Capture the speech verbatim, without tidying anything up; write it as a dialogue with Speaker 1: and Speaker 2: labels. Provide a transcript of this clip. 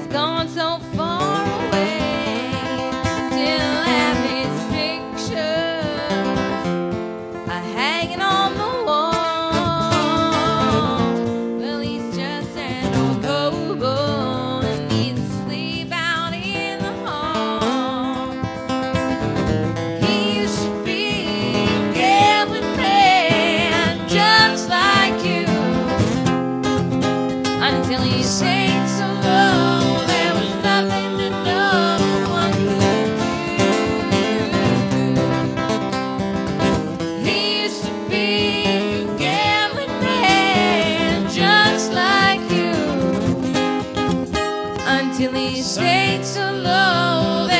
Speaker 1: he's gone so far away. Still have his pictures are hanging on the wall. Well, he's just an old hobo and needs to sleep out in the hall. He used to be a gambling man just like you, until he sank so low there was nothing that no one could do. He used to be a gambling man just like you, until he sank so low